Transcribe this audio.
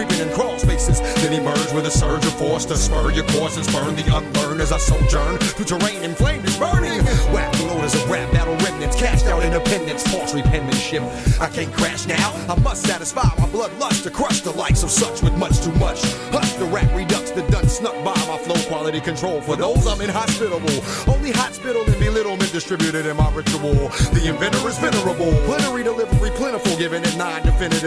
living in crawl spaces. Then emerge with a surge of force to spur your course and spurn the unlearned as I sojourn through terrain inflamed is burning. Whack loaders of rap battle remnants, cashed out independence, paltry penmanship. I can't crash now, I must satisfy my bloodlust to crush the likes of such with much too much. Hush the rap redux that done snuck by my flow quality control. For those I'm inhospitable, only hospital and belittlement distributed in my ritual. The inventor is venerable, plenary delivery plentiful, giving it 9 definitive